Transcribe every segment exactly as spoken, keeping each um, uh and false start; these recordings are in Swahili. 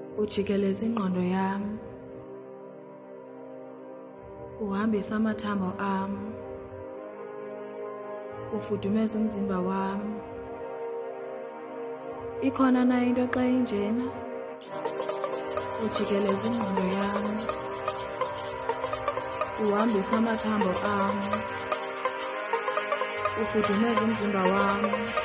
ujikeleza ingqondo yam, uhambisa amathambo am, ufudumeza umzimba wam. Ikhona na into xa injena? Ujikeleza ingqondo yam, uhambisa amathambo am, ufudumeza umzimba wam.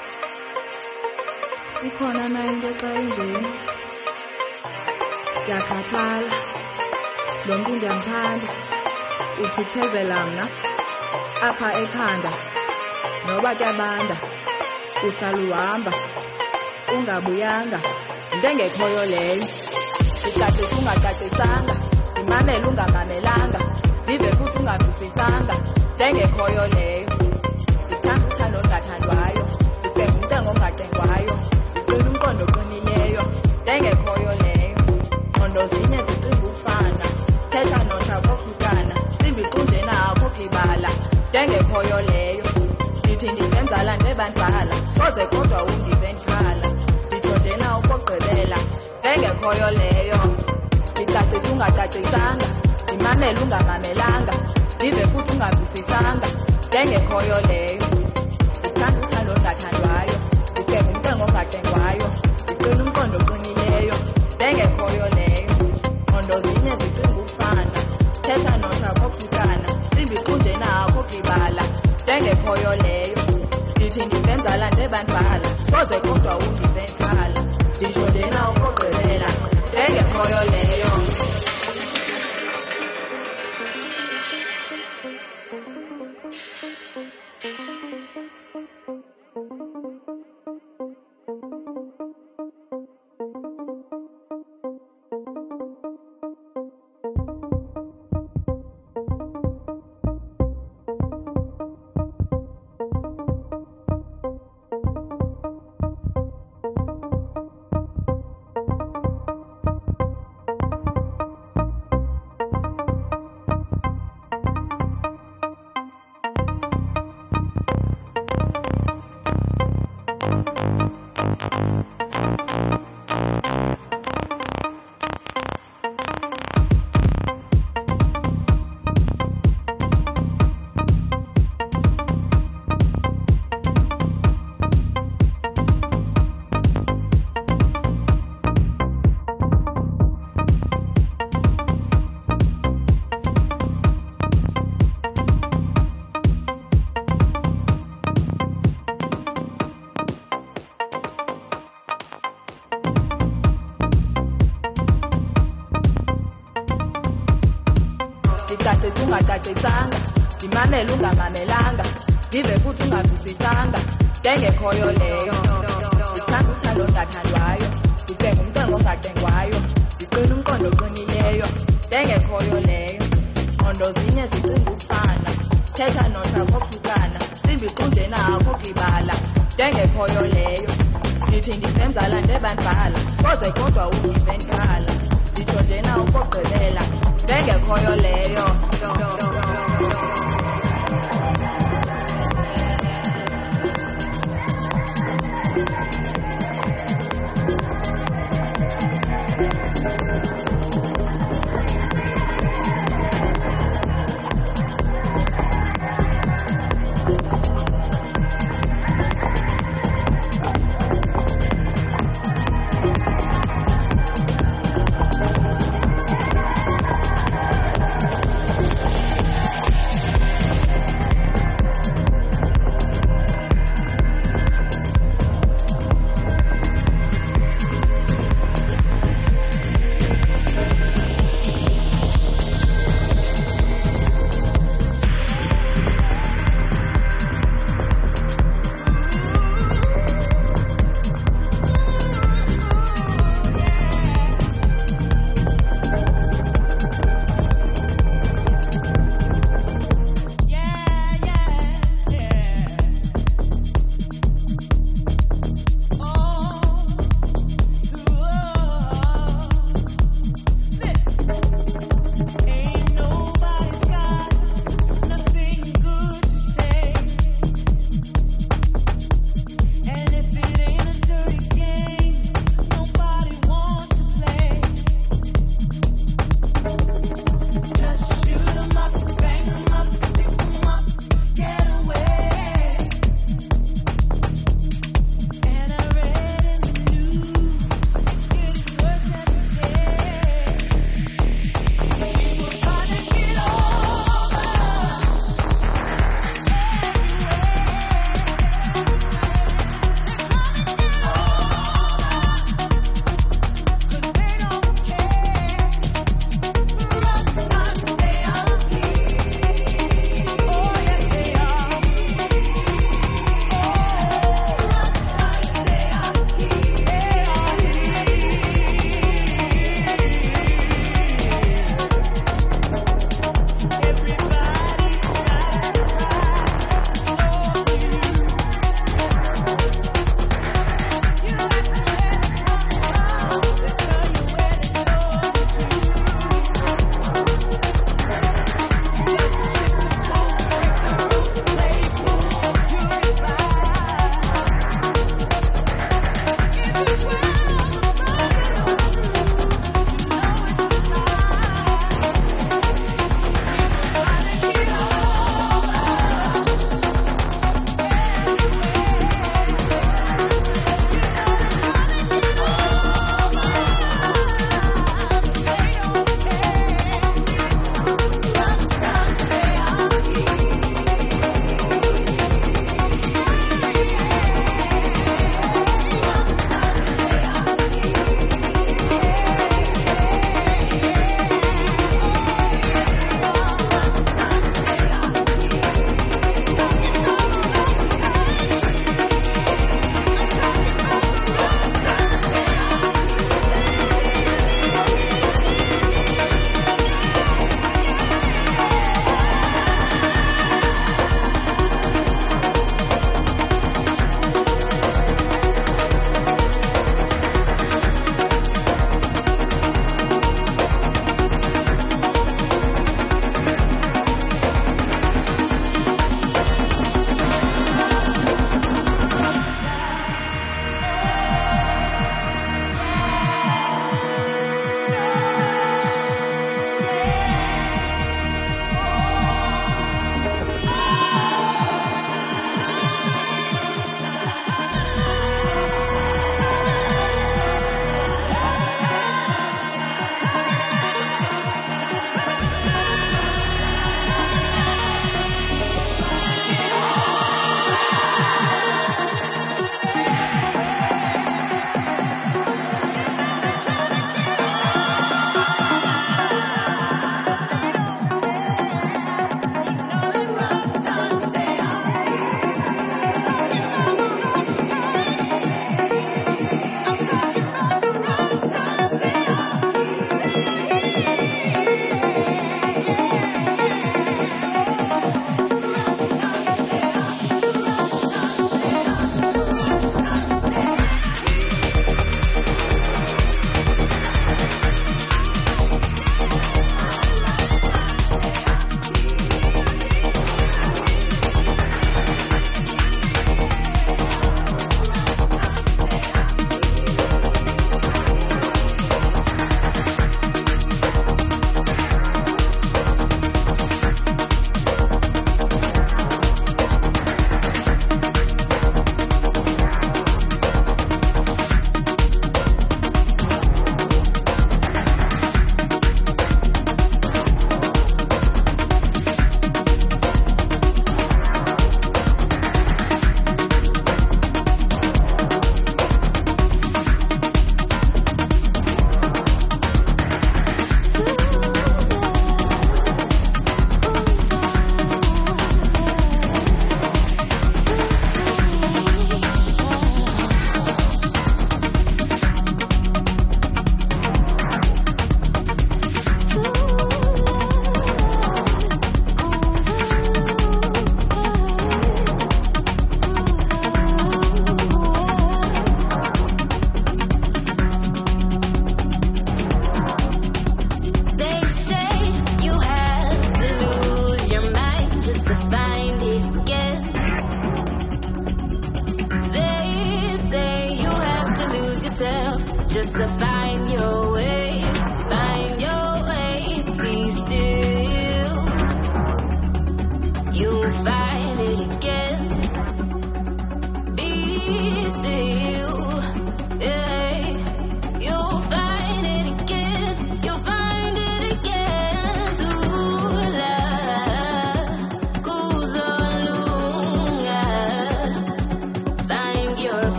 Ikhona na into xa injena? Ndiyakhathala, lo mntu ndiyamthanda, uthukuthezela mna apha ekhanda. Noba kuyabanda uhlala uhamba ungabuyanga, into engekhoyo leyo. Ndicacisa ungacacisanga, ndimamela ungamamelanga, ndive futhi ungavisisanga, into engekhoyo leyo. Ndithanda uthando olungathandwayo, ndibheka umntengo ongatengwayo, ndicela umqondo oqinileyo, into engekhoyo leyo. Ngqondo zinye zicinga ufana, thetha notsha kohlukana, simbi qunjena akho kulibala, into engekhoyo leyo. Ndithi ndivemzala ndebantwala, soze kodwa undive ndikhala, nditsho njena okokugqibela, into engekhoyo leyo. Ndicacisa ungacacisanga, ndimamela ungamamelanga, ndive futhi ungavisisanga, into engekhoyo leyo. Ndithanda uthando olungathandwayo, ndibheka umntengo ongatengwayo, ndicela umqondo oqinileyo, into engekhoyo leyo. Ngqondo zinye zicinga ufana, thetha notsha kohlukana, simbi qunjena akho kulibala, into engekhoyo leyo. Ndithi ndivemzala ndebantwala, soze kodwa undive ndikhala, nditsho njena okokugqibela, into engekhoyo leyo. Ndicacisa ungacacisanga, ndimamela ungamamelanga, ndive futhi ungavisisanga, into engekhoyo leyo. Ndithanda uthando olungathandwayo, ndibheka umntengo ongatengwayo, ndicela umqondo oqinileyo, into engekhoyo leyo. Ngqondo zinye zicinga ufana, thetha notsha kohlukana, simbi qunjena akho kulibala, into engekhoyo leyo. Ndithi ndivemzala ndebantwala, soze kodwa undive ndikhala, nditsho njena okokugqibela, into engekhoyo leyo.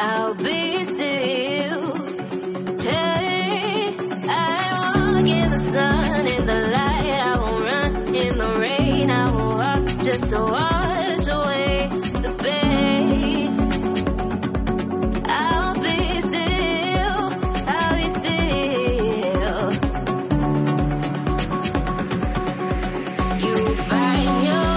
I'll be still. Hey, I walk in the sun, in the light. I won't run in the rain. I will walk just to wash away the pain. I'll be still. I'll be still. You find your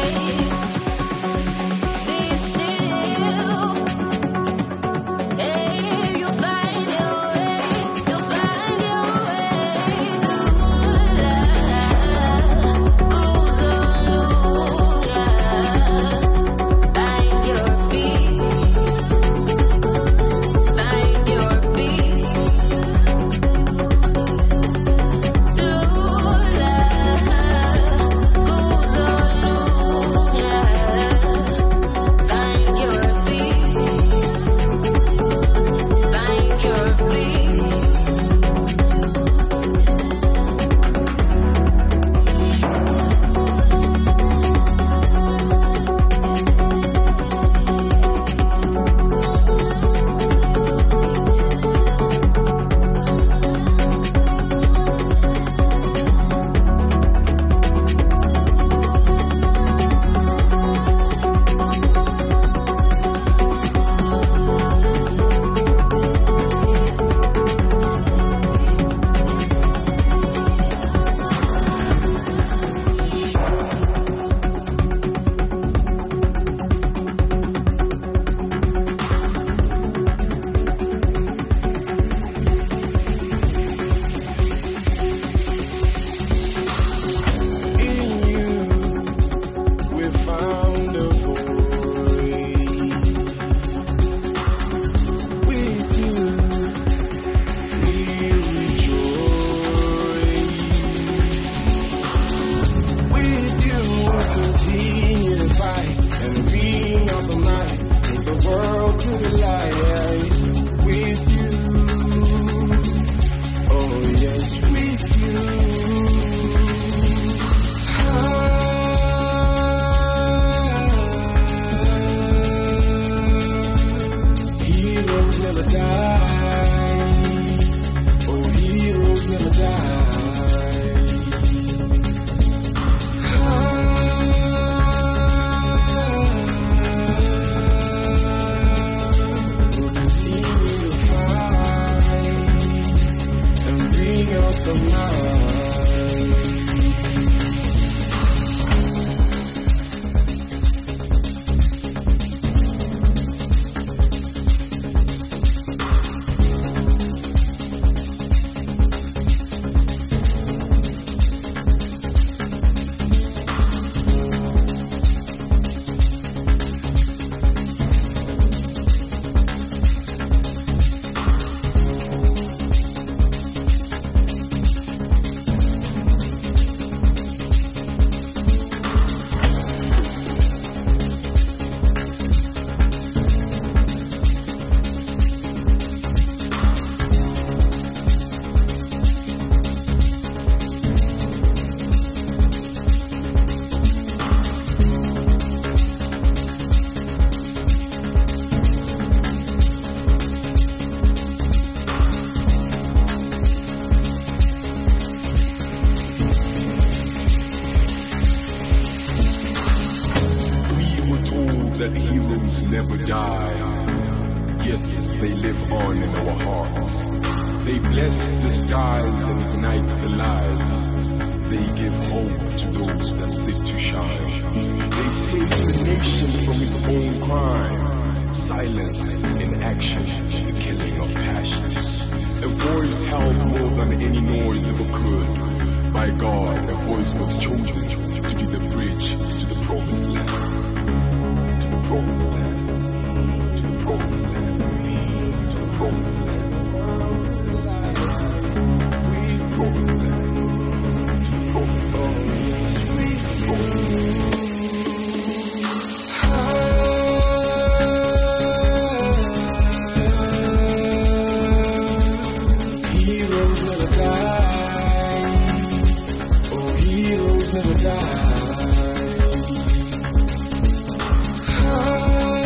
that heroes never die. Yes, they live on in our hearts. They bless the skies and ignite the light. They give hope to those that seek to shine. They save the nation from its own crime. Silence in action, the killing of passions. A voice held more than any noise ever could. By God, a voice was chosen to be the bridge to the promised land. To the promised land. To the promised land. To the promised land. To the promised land. To the promised land. To the promised land. Never die.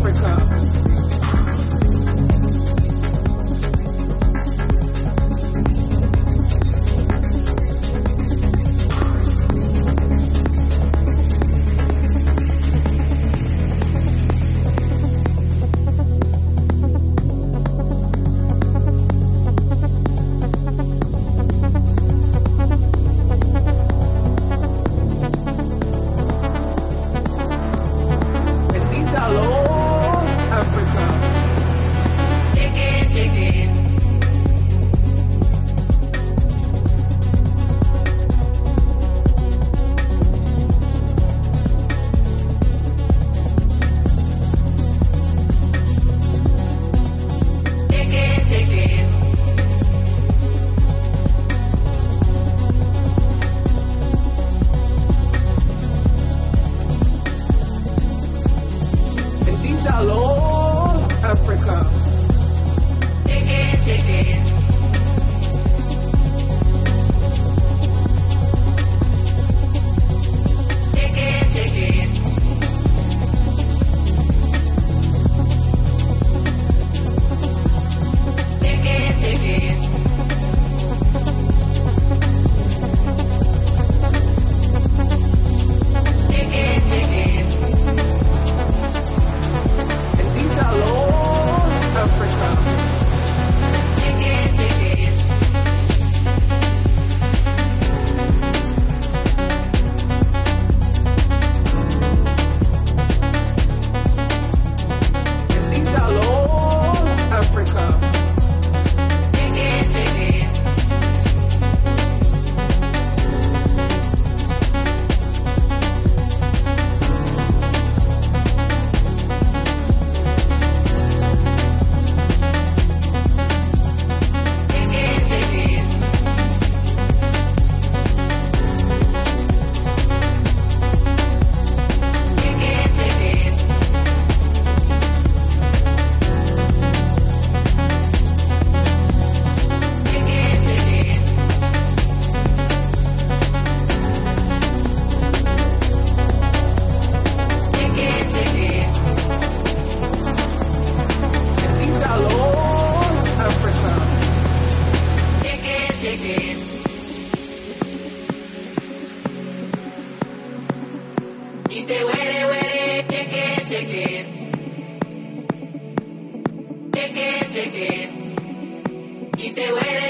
Te huele